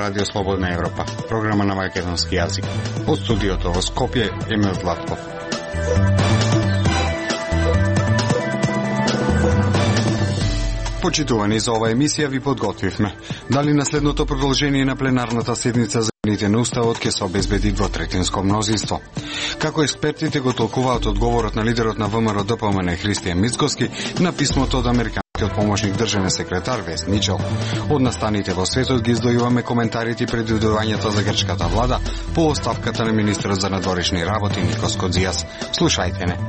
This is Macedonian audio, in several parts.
Радио Слободна Европа, програма на македонски јазик. Од студиото во Скопје, Емил Златков. Почитувани, за ова емисија ви подготвивме. Дали на следното продолжение на пленарната седница за измените на Уставот ќе се обезбеди двотретинско мнозинство. Како експертите го толкуваат одговорот на лидерот на ВМРО-ДПМН Христијан Мицкоски на писмото од американскиот помошник државен секретар Вес Мичел. Од настаните во светот ги издојуваме коментарите и предвидувањата за грчката влада по оставката на министерот за надворешни работи Никос Коцijas. Слушајте не.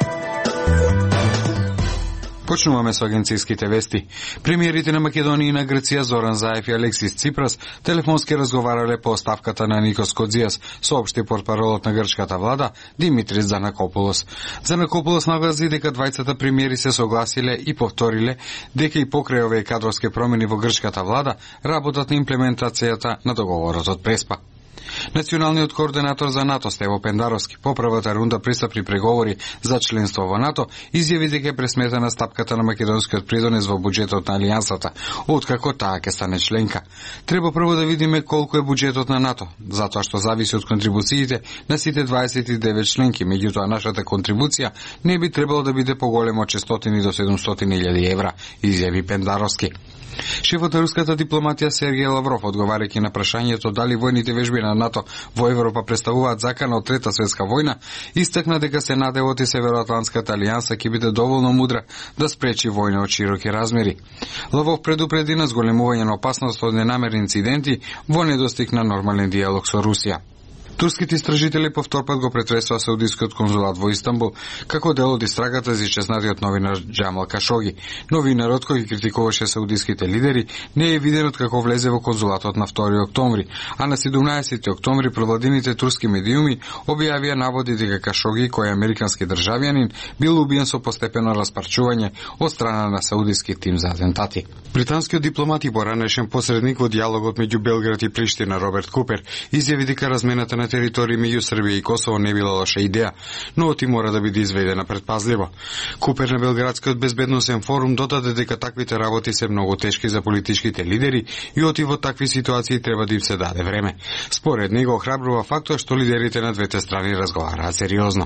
Почнуваме со агенцијските вести. Премиерите на Македонија и на Грција Зоран Заев и Алексис Ципрас телефонски разговарале по оставката на Никос Коцijas, соопшти портпаролот на грчката влада Димитрис Занакопулос. Занакопулос нагласи дека двајцата премиери се согласиле и повториле дека и покрај овие кадровски промени во грчката влада работат на имплементацијата на договорот од Преспа. Националниот координатор за НАТО Стево Пендаровски по првата рунда пристапни преговори за членство во НАТО изјави дека е пресметана стапката на македонскиот придонес во буџетот на алијансата, откако таа ќе стане членка. Треба прво да видиме колку е буџетот на НАТО, затоа што зависи од контрибуциите на сите 29 членки, меѓутоа нашата контрибуција не би требало да биде поголема од 600 до 700.000 евра, изјави Пендаровски. Шефот на руската дипломатија Сергеј Лавров, одговарајќи на прашањето дали војните вежби на НАТО во Европа представуваат закана од Трета светска војна, истакна дека се надевот и Североатлантската алијанса ќе биде доволно мудра да спречи војна од широки размери. Лавров предупреди на зголемување на опасност од ненамерни инциденти во недостиг на нормален диалог со Русија. Турските истражители повторпат го претресува Саудискиот конзулат во Истанбул како дел од истрагата за исчезнатиот новинар Џамал Кашоги. Новинарот кој ги критикуваше саудиските лидери не е виден од како влезе во конзулатот на 2 октомври, а на 17 октомври провладините турски медиуми објавија наводи дека Кашоги, кој е американски државјанин, бил убиен со постепено распарчување од страна на саудиски тим за атентати. Британскиот дипломат и поранешен посредник во диалогот меѓу Белград и Приштина Роберт Купер изјави дека размената на територија меѓу Србија и Косово не била лоша идеја, но оти мора да биде изведена предпазливо. Купер на Белградскиот безбедносен форум додаде дека таквите работи се многу тешки за политичките лидери и оти во такви ситуации треба да им се даде време. Според него охрабрува фактот што лидерите на двете страни разговараат сериозно.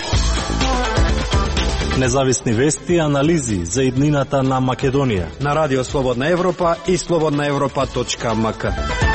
Независни вести и анализи за иднината на Македонија на Радио Слободна Европа и slobodnaevropa.mk.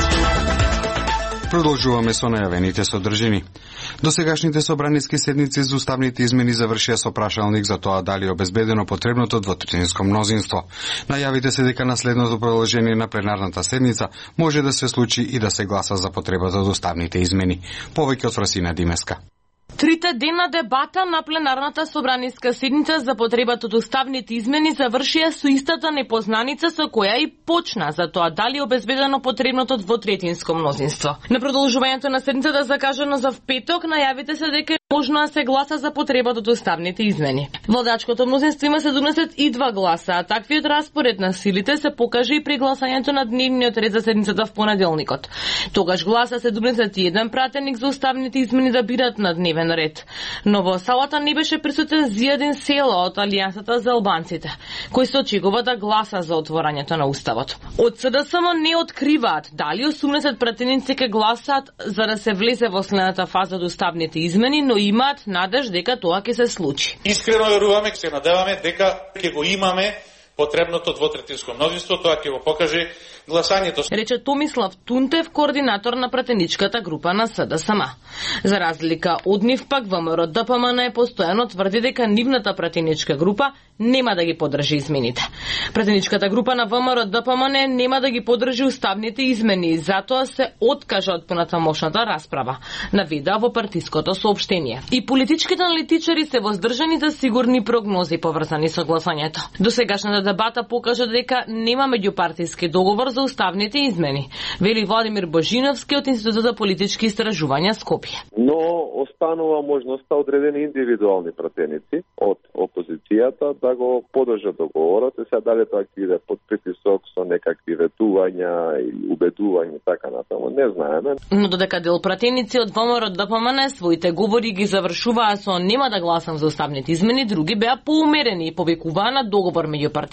Продолжуваме со најавените содржини. Досегашните собраниски седници за уставните измени завршија со прашалник за тоа дали е обезбедено потребното двотретинско мнозинство. Најавите се дека на следното продолжение на пленарната седница може да се случи и да се гласа за потребата од уставните измени. Повеќе од Фрасина Димеска. Трите дена дебата на пленарната собраниска седница за потребата од уставните измени завршија со истата непознаница со која и почна за тоа дали е обезбедено потребното двотретинско мнозинство. На продолжувањето на седницата закажано за петок најавите се дека можно да се гласа за потребата од уставните измени. Владачкото мнозинство има 72 гласа, а таквиот распоред на силите се покаже и при гласањето на дневниот ред за седницата в понеделникот. Тогаш гласа 71 пратеник за уставните измени да бидат на дневен ред. Но во салата не беше присутен Зијадин Села од Алијансата за албанците, кој се очекува да гласа за отворањето на уставот. Од СДСМ не откриваат дали 80 пратеници ќе гласаат за да се влезе во следната фаза од уставните измени, но имаат надеж дека тоа ќе се случи. Искрено веруваме, се надеваме дека ќе го имаме потребното двотретинско мнозинство, тоа ќе го покаже гласањето. Рече Томислав Тунтев, координатор на пратеничката група на СДСМ. За разлика од нив пак ВМРО-ДПМН постојано тврди дека нивната пратеничка група нема да ги поддржи измените. Пратеничката група на ВМРО-ДПМН нема да ги поддржи уставните измени, затоа се откажа од понатамошната расправа, наведа во партиското соопштение. И политичките аналитичари се воздржани за сигурни прогнози поврзани со гласањето. Досегашната дебата покажа дека нема меѓупартиски договор за уставните измени, вели Владимир Божиновски од Институтот за политички истражувања Скопје. Но останува можноста одредени индивидуални пратеници од опозицијата да го подржат договорот, и сега дали тоа ќе биде под притисок со некакви ветувања или убедување така натаму, не знаеме. Но додека дел пратеници од ВМРО-ДПМН своите говори ги завршуваа со нема да гласам за уставните измени, други беа поумерени и повикуваа на договор меѓу партиите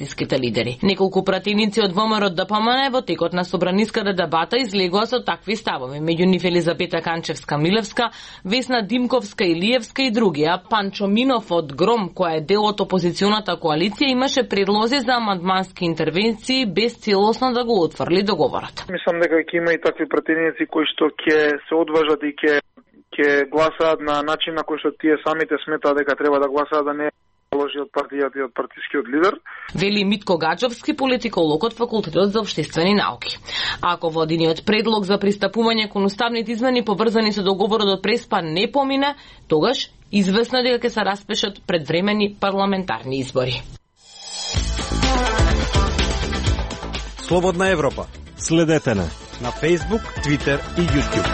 партиските лидери. Неколку пратеници од ВМРО ДПМН во текот на собраниската дебата излегоа со такви ставови. Меѓу нив Елизапета Канчевска-Милевска, Весна Димковска-Илиевска и други, а Панчо Минов од ГРОМ, која е дел од опозиционата коалиција, имаше предлози за амандмански интервенции без целосно да го отфрли договорот. Мислам дека ќе има и такви пратеници кои што ќе се одважат и ќе гласаат на начин на кој што тие самите сметаат дека треба да гласаат, да не положи од партијата и од партискиот лидер. Вели Митко Гаджовски, политиколог од Факултетот за општествени науки. Ако владиниот предлог за пристапување кон уставните измени поврзани со договорот од Преспа не помине, тогаш известно дека ќе се распишат предвремени парламентарни избори. Слободна Европа. Следете на Facebook, Twitter и YouTube.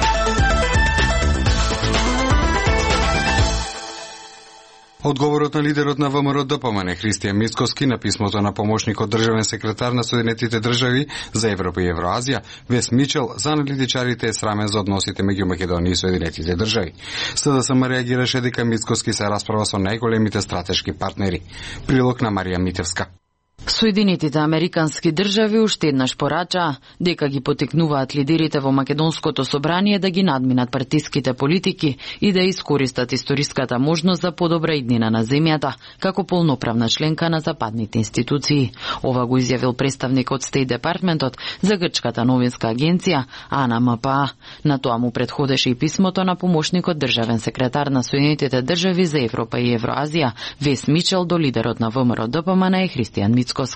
Одговорот на лидерот на ВМРО ДПМН Христијан Мицкоски на писмото на помошникот државен секретар на Соединетите држави за Европа и Евроазија, Вес Мичел, за аналитичарите е срамен за односите меѓу Македонија и Соединетите држави. СДСМ реагираше дека Мицкоски се расправа со најголемите стратешки партнери. Прилог на Марија Митевска. Соединетите американски држави уште еднаш порачаа дека ги потекнуваат лидерите во Македонското собрание да ги надминат партиските политики и да искористат историската можност за подобра иднина на земјата како полноправна членка на западните институции. Ова го изјавил представник од Стейт Департментот за грчката новинска агенција АНМПА. На тоа му претходеше и писмото на помошникот државен секретар на Соединетите држави за Европа и Евроазија Вес Мичел до лидерот на ВМРО ДПМН Христијан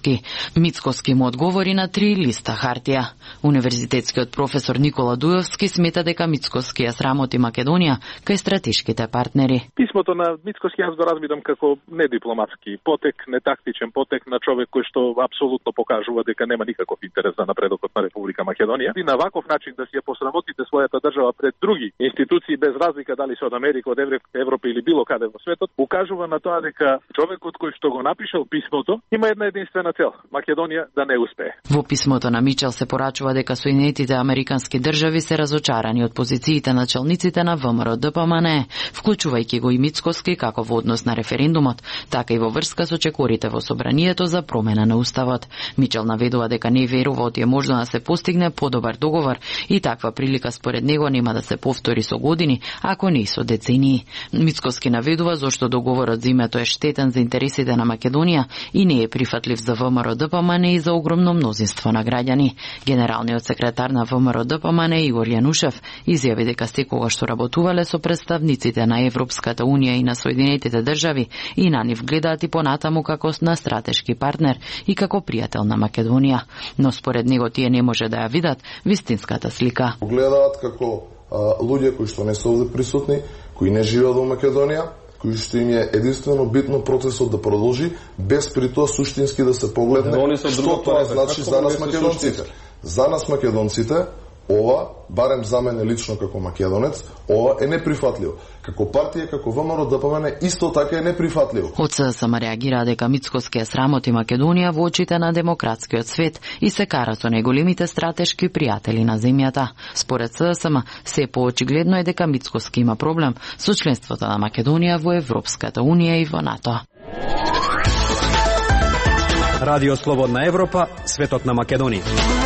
Мицкоски му одговори на 3 листа хартија. Универзитетскиот професор Никола Дујовски смета дека Мицкоски ја срамоти Македонија кај стратешките партнери. Писмото на Мицкоски јас го разбирам како недипломатски потек, нетактичен потек на човек кој што апсолутно покажува дека нема никаков интерес за напредокот на Република Македонија. И на ваков начин да си ја посрамотите својата држава пред други институции без разлика дали се од Америка, од Европа или било каде во светот, укажува на тоа дека човекот кој што го напишал писмото има една единствена цел – Македонија да не успее. Во писмото на Мичел се порачува дека Соединетите американски држави се разочарани од позициите на челниците на ВМРО ДПМН, вклучувајќи го и Мицкоски како во однос на референдумот, така и во врска со чекорите во собранието за промена на уставот. Мичел наведува дека не верува од можно да се постигне подобар договор и таква прилика според него нема да се повтори со години, ако не и со децении. Мицкоски наведува зошто договорот за името е штетен за интересите на Македонија и не е прифатлив за ВМРО ДПМН и за огромно мнозинство на граѓани. Генералниот секретар на ВМРО ДПМН Игор Јанушев изјави дека секогаш што работувале со представниците на Европската унија и на Соединетите држави и на нив гледаат и понатаму како на стратешки партнер и како пријател на Македонија. Но според него тие не може да ја видат вистинската слика. Гледаат како луѓе кои што не се овде присутни, кои не живеат во Македонија, кои што им е единствено битно процесот да продолжи, без при тоа суштински да се погледне што тоа значи за нас македонците. За нас македонците, ова, барем за мене лично како македонец, ова е неприфатливо. Како партија, како ВМРО ДПМН, исто така е неприфатливо. Од СДСМ реагира дека Мицкоски е срамоти Македонија во очите на демократскиот свет и се кара со најголемите стратешки пријатели на земјата. Според СДСМ, се поочигледно е дека Мицкоски има проблем со членството на Македонија во Европската унија и во НАТО. Радио Слободна Европа, светот на Македонија.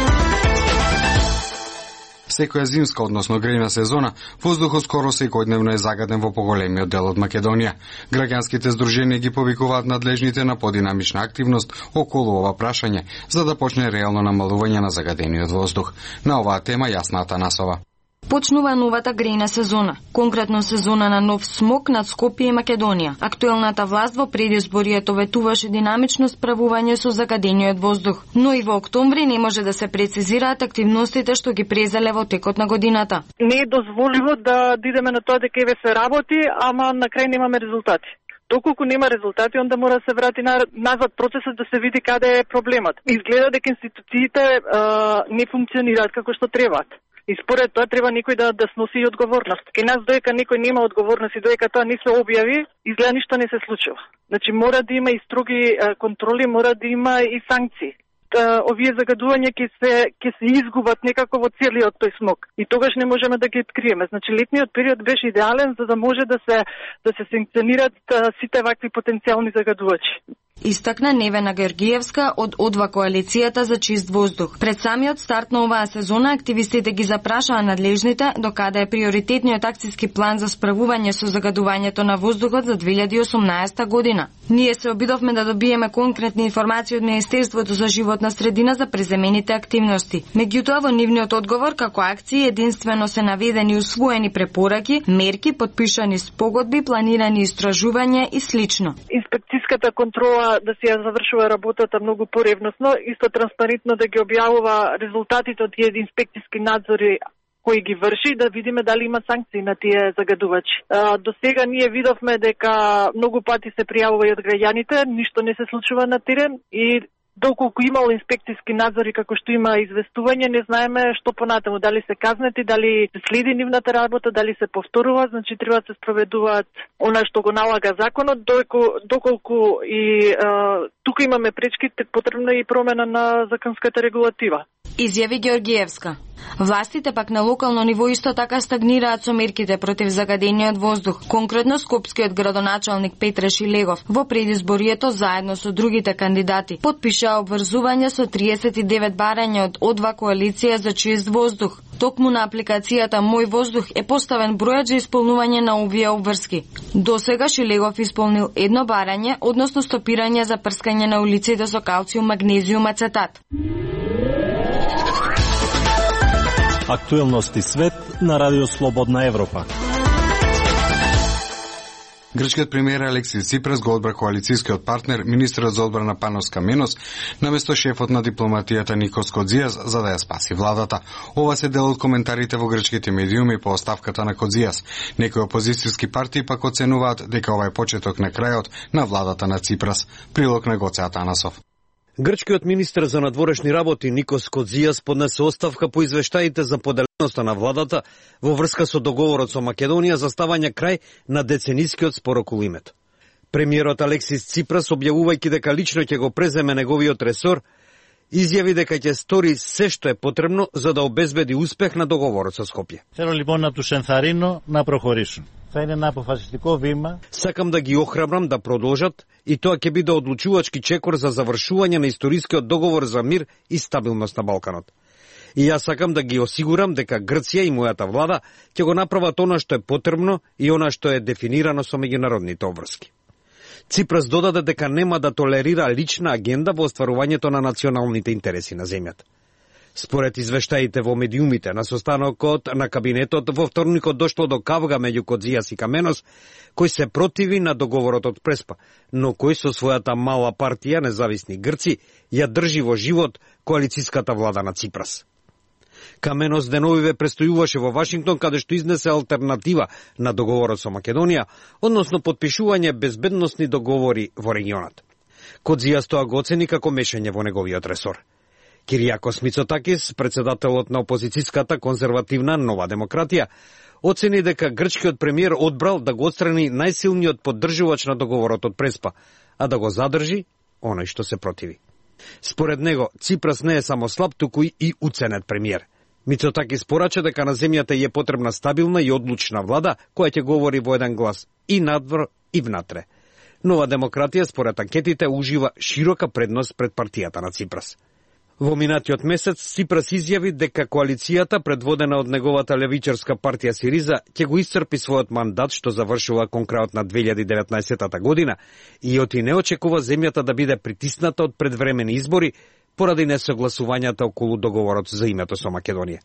Секоја зимска, односно грејна сезона, воздухот скоро секојдневно е загаден во поголемиот дел од Македонија. Граѓанските здруженија ги повикуваат надлежните на подинамична активност околу ова прашање, за да почне реално намалување на загадениот воздух. На оваа тема Јасна Атанасова. Почнува новата грејна сезона, конкретно сезона на нов смог над Скопје и Македонија. Актуелната власт во предизборието ветуваше динамично справување со загадениот воздух, но и во октомври не може да се прецизираат активностите што ги презеле во текот на годината. Не е дозволиво да идеме на тоа дека еве се работи, ама на крај немаме резултати. Доколку нема резултати, онда мора да се врати назад процесот да се види каде е проблемот. Изгледа дека институциите не функционираат како што требаат. И според тоа треба некој да сноси и одговорност. Кај нас доека некој нема одговорност и доека тоа не се објави, изгледа ништо не се случува. Значи мора да има и строги контроли, мора да има и санкции. Овие загадувања ќе се изгубат некако во целиот тој смог. И тогаш не можеме да ги откриеме. Значи летниот период беше идеален за да може да се санкционираат сите вакви потенцијални загадувачи. Истакна Невена Георгиевска од ОДВА коалицијата за чист воздух. Пред самиот старт на оваа сезона, активистите ги запрашаа надлежните докаде е приоритетниот акцијски план за справување со загадувањето на воздухот за 2018 година. Ние се обидовме да добиеме конкретни информации од Министерството за животна средина за преземените активности. Меѓутоа, во нивниот одговор како акции единствено се наведени усвоени препораки, мерки, подпишани спогодби, планирани истражувања и слично. Инспекцијската контрола да си ја завршува работата многу поревносно, исто транспарентно да ги објавува резултатите од тие инспекцијски надзори кои ги врши, да видиме дали има санкции на тие загадувачи. До сега ние видовме дека многу пати се пријавува и од граѓаните, ништо не се случува на терен и доколку имало инспекцијски надзори како што има известување, не знаеме што понатаму, дали се казнети, дали се следи нивната работа, дали се повторува, значи треба да се спроведуваат она што го налага законот, доколку и тука имаме пречки, потребна и промена на законската регулатива. Изјави Георгиевска. Властите пак на локално ниво исто така стагнираат со мерките против загадениот воздух. Конкретно скопскиот градоначалник Петре Шилегов во предизборието заедно со другите кандидати потпиша обврзување со 39 барања од ОДВА коалиција за чист воздух. Токму на апликацијата Мој воздух е поставен бројот за исполнување на овие обврски. Досега Шилегов исполнил едно барање, односно стопирање за прскање на улиците со калциум магнезиум ацетат. Актуелности свет на Радио Слободна Европа. Грчкиот премиер Алексис Ципрас го одбра коалицијскиот партнер, министерот за одбрана Панос Каменос, наместо шефот на дипломатијата Никос Кодзијас, за да ја спаси владата. Ова се дел од коментарите во грчките медиуми по оставката на Кодзијас. Некои опозицијски партии пак оценуваат дека ова е почеток на крајот на владата на Ципрас. Прилог на Гоце Атанасов. Грчкиот министер за надворешни работи Никос Кодзијас поднесе оставка по извештаите за поделеноста на владата во врска со договорот со Македонија за ставање крај на деценискиот спор околу името. Премиерот Алексис Ципрас, објавувајќи дека лично ќе го преземе неговиот ресор, изјави дека ќе стори се што е потребно за да обезбеди успех на договорот со Скопје. Θέλω λοιπόν να τους ενθαρρύνω να προχωρήσουν. Θα είναι ένα αποφασιστικό βήμα. Сакам да ги охрабрам да продолжат и тоа ќе биде одлучувачки чекор за завршување на историскиот договор за мир и стабилност на Балканот. И јас сакам да ги осигурам дека Грција и мојата влада ќе го направат она што е потребно и она што е дефинирано со меѓународните обврски. Ципрас додаде дека нема да толерира лична агенда во остварувањето на националните интереси на земјата. Според извештаите во медиумите на состанокот на кабинетот во вторникот дошло до кавга меѓу Кодзијас и Каменос, кој се противи на договорот од Преспа, но кој со својата мала партија независни Грци ја држи во живот коалицијската влада на Ципрас. Каменос деновиве престојуваше во Вашингтон, каде што изнесе алтернатива на договорот со Македонија, односно подпишување безбедносни договори во регионот. Кодзијас тоа го оцени како мешање во неговиот ресор. Киријакос Мицотакис, председателот на опозицијската конзервативна Нова демократија, оцени дека грчкиот премиер одбрал да го отстрани најсилниот поддржувач на договорот од Преспа, а да го задржи оној што се противи. Според него, Ципрас не е само слаб, туку и уценет премиер. Мицотакис порача дека на земјата е потребна стабилна и одлучна влада, која ќе говори во еден глас и надвор и внатре. Нова демократија, според анкетите, ужива широка предност пред партијата на Ципрас. Во минатиот месец Ципрас изјави дека коалицијата, предводена од неговата левичарска партија Сириза, ќе го исцрпи својот мандат, што завршува кон крајот на 2019 година, и оти не очекува земјата да биде притисната од предвремени избори поради несогласувањата околу договорот за името со Македонија.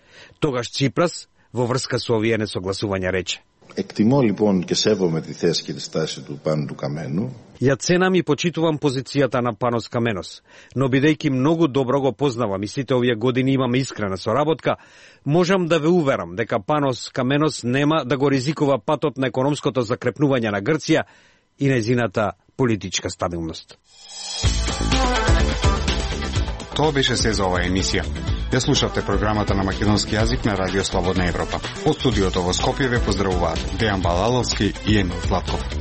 Тогаш Ципрас, во врска со овие несогласувања, рече: Εκτιμώ λοιπόν και σέβομαι τη θέση και τη στάση του Πάνου του Καμένου. Ја ценам и почитувам позицијата на Панос Каменос, но бидејќи многу добро го познавам и сите овие години имаме искрена соработка, можам да ве уверам дека Панос Каменос нема да го ризикува патот на економското закрепнување на Грција и нејзината политичка стабилност. Тоа беше се за оваа емисија. Ја слушавте програмата на македонски јазик на Радио Слободна Европа. Од студиото во Скопје ве поздравуваат Дејан Балаловски и Емил Златков.